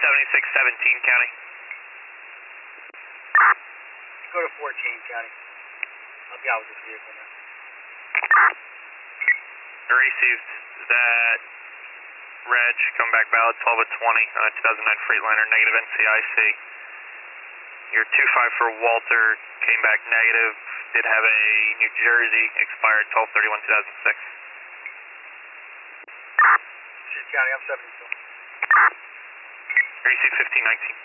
7617 County. Go to 14 County. I'll be out with this vehicle now. Received. Is that Reg, come back valid 12 at 20, 2009 Freightliner, negative NCIC. Your 25 for Walter came back negative, did have a New Jersey, expired 12/31/2006. County, I'm 74. Received 1519.